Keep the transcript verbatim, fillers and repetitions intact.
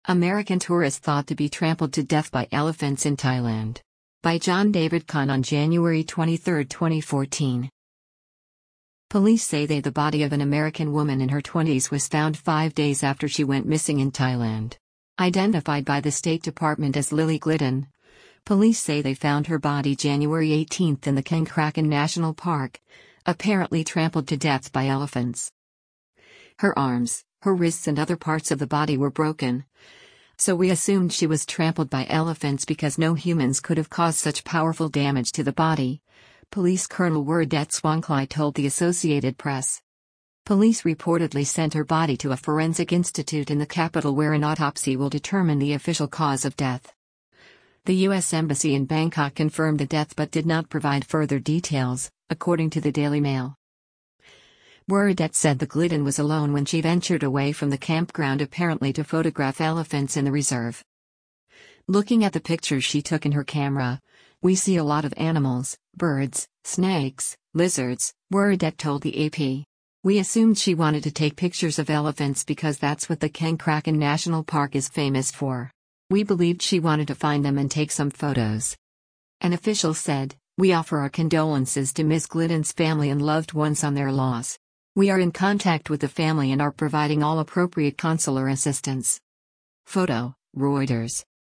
American tourist thought to be trampled to death by elephants in Thailand. By John David Kahn on January twenty-third, twenty fourteen. Police say they the body of an American woman in her twenties was found five days after she went missing in Thailand. Identified by the State Department as Lily Glidden, police say they found her body January eighteenth in the Kengkrakan National Park, apparently trampled to death by elephants. Her arms, her wrists and other parts of the body were broken, so we assumed she was trampled by elephants because no humans could have caused such powerful damage to the body, Police Colonel Werdet Swanklai told the Associated Press. Police reportedly sent her body to a forensic institute in the capital where an autopsy will determine the official cause of death. The U S Embassy in Bangkok confirmed the death but did not provide further details, according to the Daily Mail. Werdet said the Glidden was alone when she ventured away from the campground, apparently to photograph elephants in the reserve. Looking at the pictures she took in her camera, we see a lot of animals, birds, snakes, lizards, Werdet told the A P. We assumed she wanted to take pictures of elephants because that's what the Kengkrakan National Park is famous for. We believed she wanted to find them and take some photos. An official said, "We offer our condolences to Miz Glidden's family and loved ones on their loss. We are in contact with the family and are providing all appropriate consular assistance." Photo, Reuters.